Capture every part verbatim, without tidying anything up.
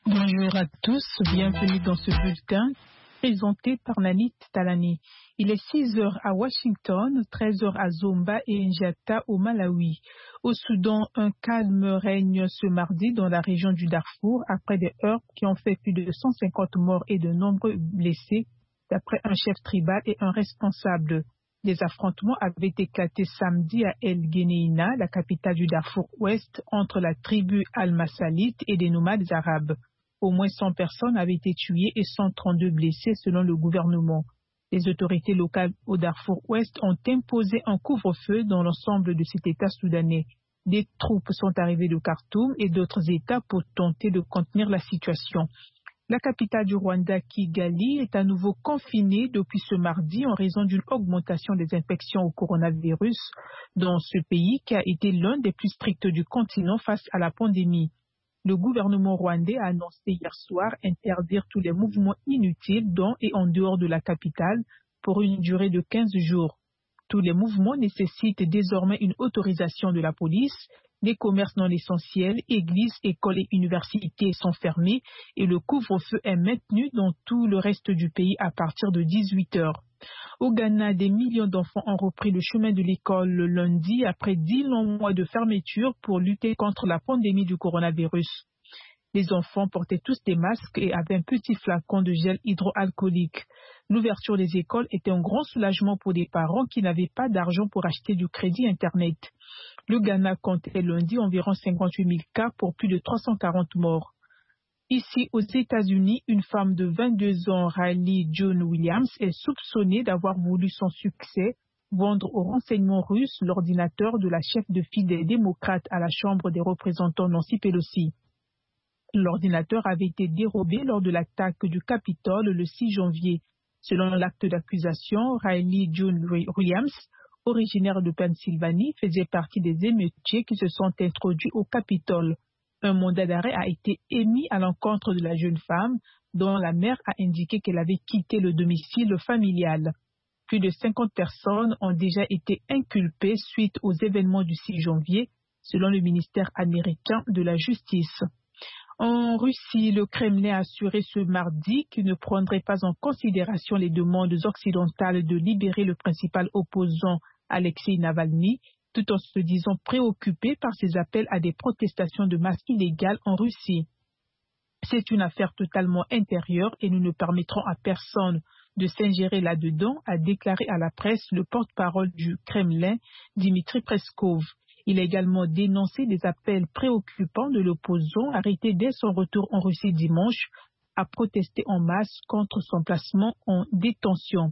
Bonjour à tous, bienvenue dans ce bulletin présenté par Nanit Talani. Il est six heures à Washington, treize heures à Zomba et Njata au Malawi. Au Soudan, un calme règne ce mardi dans la région du Darfour après des heurts qui ont fait plus de cent cinquante morts et de nombreux blessés, d'après un chef tribal et un responsable. Les affrontements avaient éclaté samedi à El Geneina, la capitale du Darfour Ouest, entre la tribu Al-Masalit et des nomades arabes. Au moins cent personnes avaient été tuées et cent trente-deux blessées selon le gouvernement. Les autorités locales au Darfour Ouest ont imposé un couvre-feu dans l'ensemble de cet État soudanais. Des troupes sont arrivées de Khartoum et d'autres États pour tenter de contenir la situation. La capitale du Rwanda, Kigali, est à nouveau confinée depuis ce mardi en raison d'une augmentation des infections au coronavirus dans ce pays qui a été l'un des plus stricts du continent face à la pandémie. Le gouvernement rwandais a annoncé hier soir interdire tous les mouvements inutiles dans et en dehors de la capitale pour une durée de quinze jours. Tous les mouvements nécessitent désormais une autorisation de la police. Les commerces non essentiels, églises, écoles et universités sont fermés et le couvre-feu est maintenu dans tout le reste du pays à partir de dix-huit heures. Au Ghana, des millions d'enfants ont repris le chemin de l'école le lundi après dix longs mois de fermeture pour lutter contre la pandémie du coronavirus. Les enfants portaient tous des masques et avaient un petit flacon de gel hydroalcoolique. L'ouverture des écoles était un grand soulagement pour des parents qui n'avaient pas d'argent pour acheter du crédit Internet. Le Ghana comptait lundi environ cinquante-huit mille cas pour plus de trois cent quarante morts. Ici, aux États-Unis, une femme de vingt-deux ans, Riley June Williams, est soupçonnée d'avoir voulu sans succès vendre aux renseignements russes l'ordinateur de la chef de file des démocrates à la Chambre des représentants Nancy Pelosi. L'ordinateur avait été dérobé lors de l'attaque du Capitole le six janvier. Selon l'acte d'accusation, Riley June Williams, originaire de Pennsylvanie, faisait partie des émeutiers qui se sont introduits au Capitole. Un mandat d'arrêt a été émis à l'encontre de la jeune femme, dont la mère a indiqué qu'elle avait quitté le domicile familial. Plus de cinquante personnes ont déjà été inculpées suite aux événements du six janvier, selon le ministère américain de la Justice. En Russie, le Kremlin a assuré ce mardi qu'il ne prendrait pas en considération les demandes occidentales de libérer le principal opposant Alexei Navalny, tout en se disant préoccupé par ses appels à des protestations de masse illégales en Russie. C'est une affaire totalement intérieure et nous ne permettrons à personne de s'ingérer là-dedans, a déclaré à la presse le porte-parole du Kremlin, Dmitry Peskov. Il a également dénoncé des appels préoccupants de l'opposant arrêté dès son retour en Russie dimanche à protester en masse contre son placement en détention.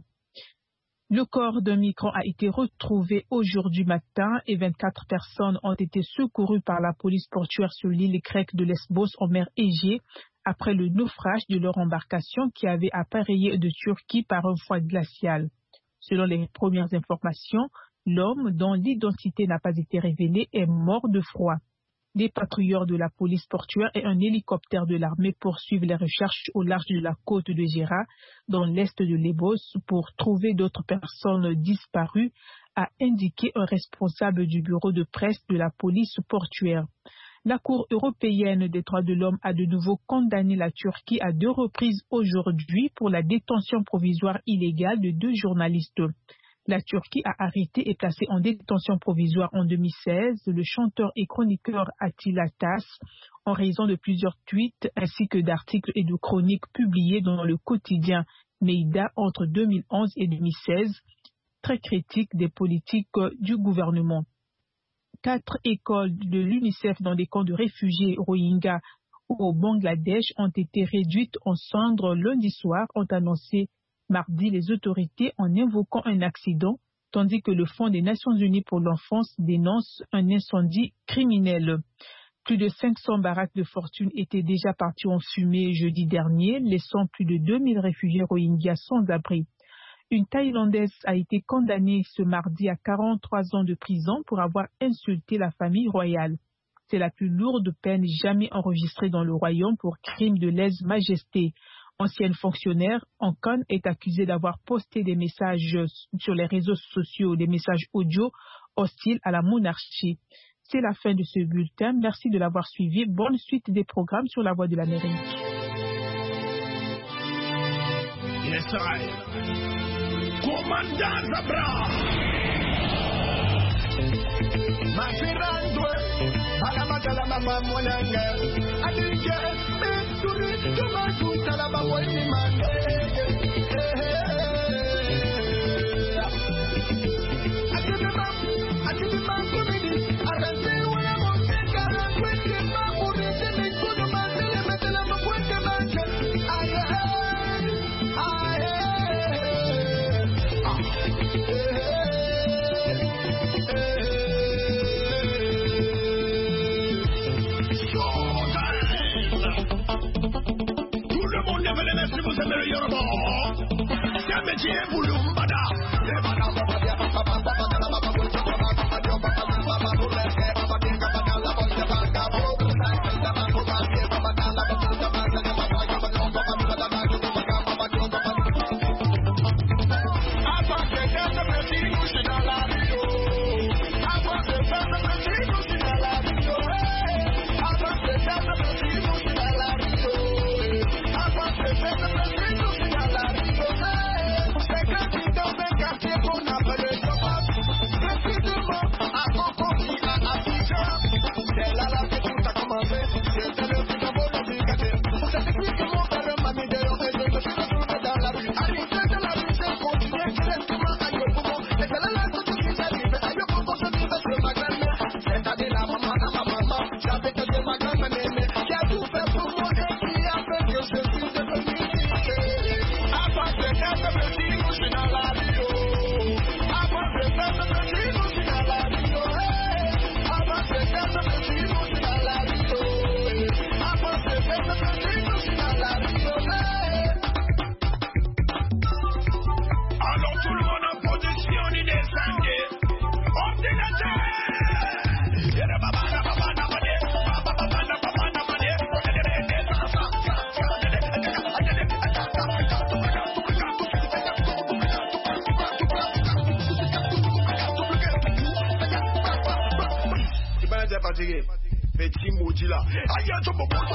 Le corps d'un migrant a été retrouvé aujourd'hui matin et vingt-quatre personnes ont été secourues par la police portuaire sur l'île grecque de Lesbos en mer Égée après le naufrage de leur embarcation qui avait appareillé de Turquie par un froid glacial. Selon les premières informations, l'homme, dont l'identité n'a pas été révélée, est mort de froid. Des patrouilleurs de la police portuaire et un hélicoptère de l'armée poursuivent les recherches au large de la côte de Gera, dans l'est de Lesbos, pour trouver d'autres personnes disparues, a indiqué un responsable du bureau de presse de la police portuaire. La Cour européenne des droits de l'homme a de nouveau condamné la Turquie à deux reprises aujourd'hui pour la détention provisoire illégale de deux journalistes. La Turquie a arrêté et placé en détention provisoire en deux mille seize le chanteur et chroniqueur Attila Tass en raison de plusieurs tweets ainsi que d'articles et de chroniques publiés dans le quotidien Meïda entre deux mille onze et deux mille seize, très critiques des politiques du gouvernement. Quatre écoles de l'UNICEF dans des camps de réfugiés Rohingyas au Bangladesh ont été réduites en cendres lundi soir, ont annoncé mardi les autorités en invoquant un accident, tandis que le Fonds des Nations Unies pour l'enfance dénonce un incendie criminel. Plus de cinq cents baraques de fortune étaient déjà parties en fumée jeudi dernier, laissant plus de deux mille réfugiés Rohingyas sans abri. Une Thaïlandaise a été condamnée ce mardi à quarante-trois ans de prison pour avoir insulté la famille royale. C'est la plus lourde peine jamais enregistrée dans le royaume pour crime de lèse-majesté. Ancienne fonctionnaire, Ankon est accusée d'avoir posté des messages sur les réseaux sociaux, des messages audio hostiles à la monarchie. C'est la fin de ce bulletin. Merci de l'avoir suivi. Bonne suite des programmes sur la Voix de l'Amérique. Israël. Commandant Zabra. Mafirandwe, Alamatala Mama Monanga, Adinja, Turi, Tomatu, Talaba, Wayman. Petit maudit là. Aïe, tu peux pas.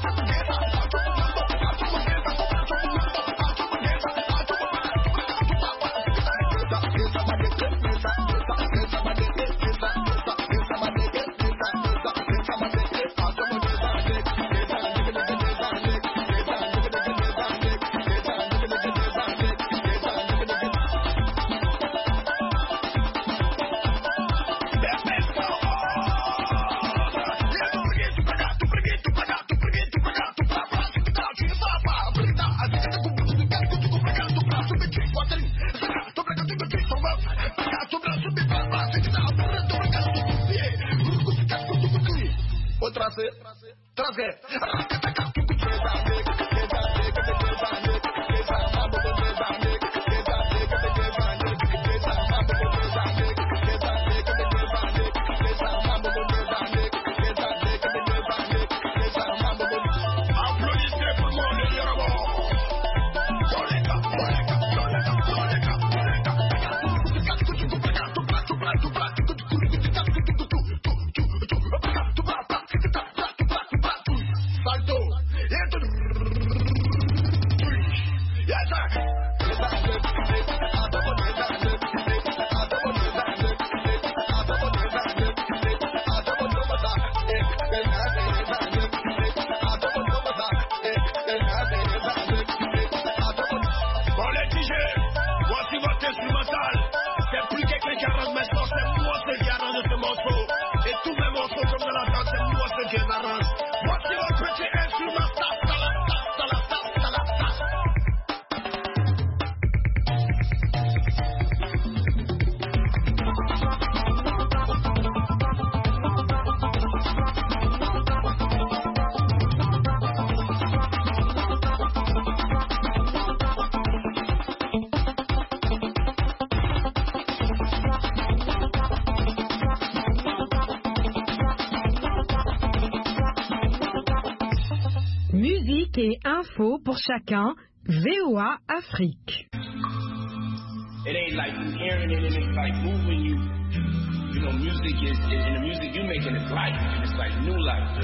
Tracé, tracé. Musique et info pour chacun, V O A Afrique. It ain't like you hearing it and it's like moving you. You know, music is, is in the music you making it life. It's like new life.